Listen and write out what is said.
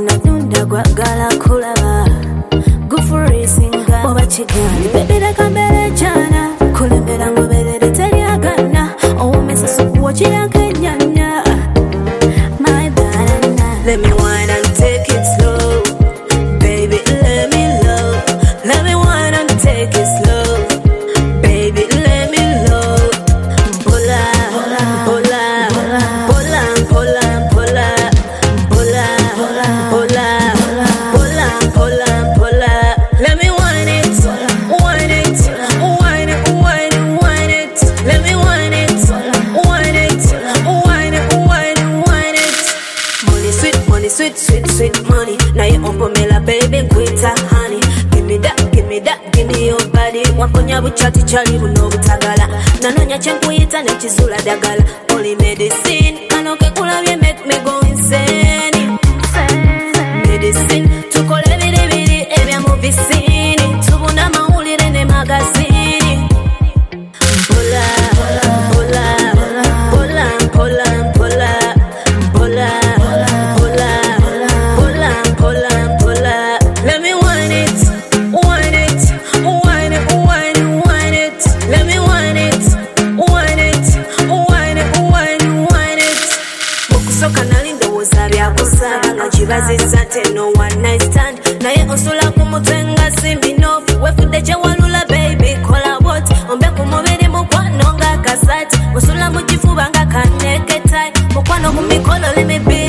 nadunda gwagala kulaba gufurisinga oba kigali bebera kambere jana kulembera ngoberere teryagana owumesa sukuwa kiyakenyanya my banana. Let me wine and take it slow, baby, let me low. Let me wine and take it slow, baby, let me low. Bola, bola, bola, bola, bola, bola, bola, bola, bola, bola. Let me wine it, wine it, wine it, wine it, wine it. Let me wine it, wine it, wine it, wine it, wine it. Money sweet, sweet, sweet money. Now you on me baby, quit honey. Give me that, give me that, give me your body. Wakonya buchati chali buno butagala. Nanonya chenkuita nechizula dagala. Only medicine, kanoke kulabye make me go insane. Medicine, tukole biri biri ebya movie scene. Tubuna maulire ne magazine. Bola, bola, bola, bola, bola, bola, bola, bola, bola, bola. Let me wine it, wine it, wine it, wine it, wine it. Let me wine it, wine it, wine it, wine it, wine it. Okusoka nalindowooza byakusaba nga kibazizza nti no one night stand. Naye osula ku mutwe nga simbinofu wefudde kyewalula baby kola what ombe ku mubiri mukwano nga kasati osula mu kifuba nga kaneketai mukwano ku mikolo let me be